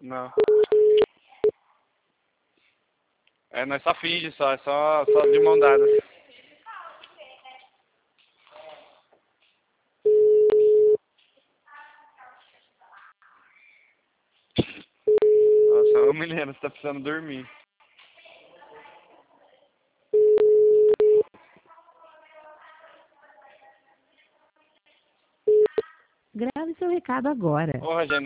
Não. É, nós só finge só, é só de mão dada. Nossa, ô menina, você tá precisando dormir. Grave seu recado agora. Ô, Rogério.